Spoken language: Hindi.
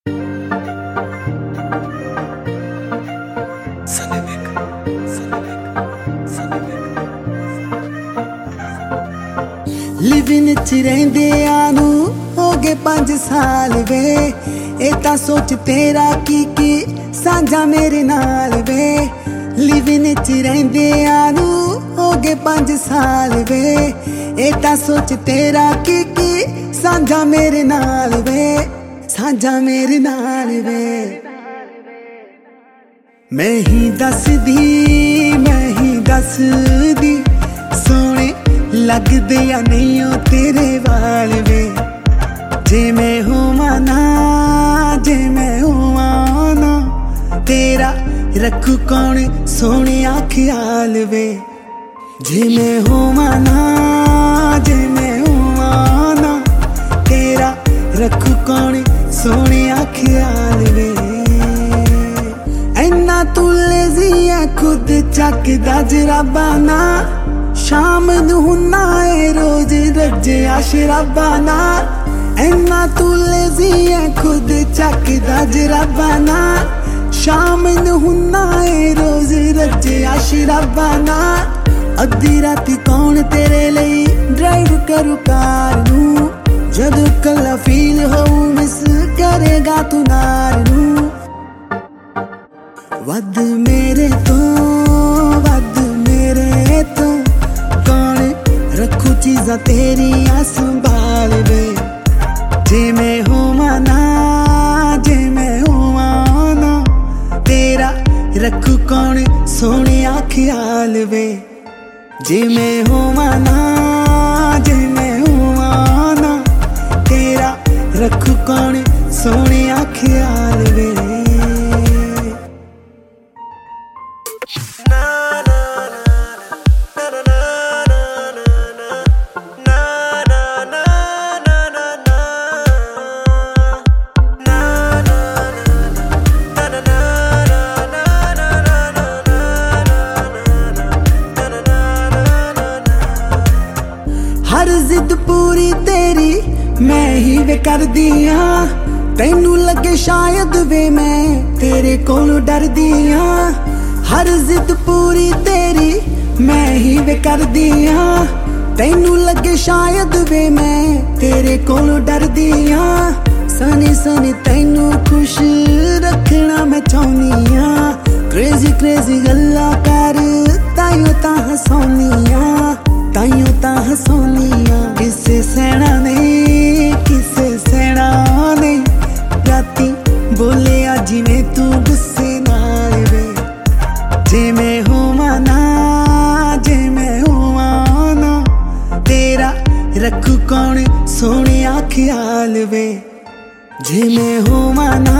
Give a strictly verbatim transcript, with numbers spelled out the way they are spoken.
लिविन च रहिंदियां नू हो गए पांच साल वे, ए तां सोच तेरा की की सांझा मेरे नाल वे। लिविन च रहिंदियां नू हो गए पांच साल वे, ए तां सोच तेरा की की सांझा मेरे नाल वे, सांझा मेरे नाल वे। मैं ही दसदी मैं ही दसदी सोने लगदे या नहीं हो तेरे वाल वे। जे मैं होवां ना जे मैं होवां ना तेरा रखू कौन सोहणिया ख्याल वे। जे मैं होवां ना जे मैं होवां ना तेरा रखू कौन सोहणिया ख्याल वे। ऐना तू लेज़ी है खुद चकदा जराबा ना, शाम नू हुन्ना है रोज रज्जिया शराबा ना। ऐना तू लेज़ी है खुद चकदा जराबा ना, शाम नू हुन्ना है रोज रज्जिया शराबा ना। अद्धी राती कौन तेरे लिए ड्राइव करू कार नू, जदों कल्ला फील होऊं मिस करेगा तू नार नू। वध मेरे तो वध मेरे तो कौन रखू चीज़ां तेरियां संभाल वे। जे मैं होवां ना जे मैं होवां ना तेरा रखू कौन सोहणिया ख्याल वे। जे मैं होवां ना जे मैं होवां ना तेरा रखू कौन सोहणिया ख्याल वे। हर जिद पूरी तेरी मैं ही वे कर दिया, तैनू लगे शायद वे मैं तेरे कोलों डर दिया। हर जिद पूरी तेरी मैं ही वे कर दिया, तैनू लगे शायद वे मैं तेरे कोलों डर दिया। सनी सनी तैनू खुश रखना मैं चाहनिया, क्रेजी क्रेजी गल्ला कर ताइयों तां हसाउनिया ताइयों तां हसाउनिया। किसे सैना नहीं किसे सैना नहीं, राती बोले जिवें तू गुस्से नाल वे। जे मैं होवां ना जे मैं होवां ना तेरा रखू कौन सोहणिया ख्याल वे। जे मैं होवां ना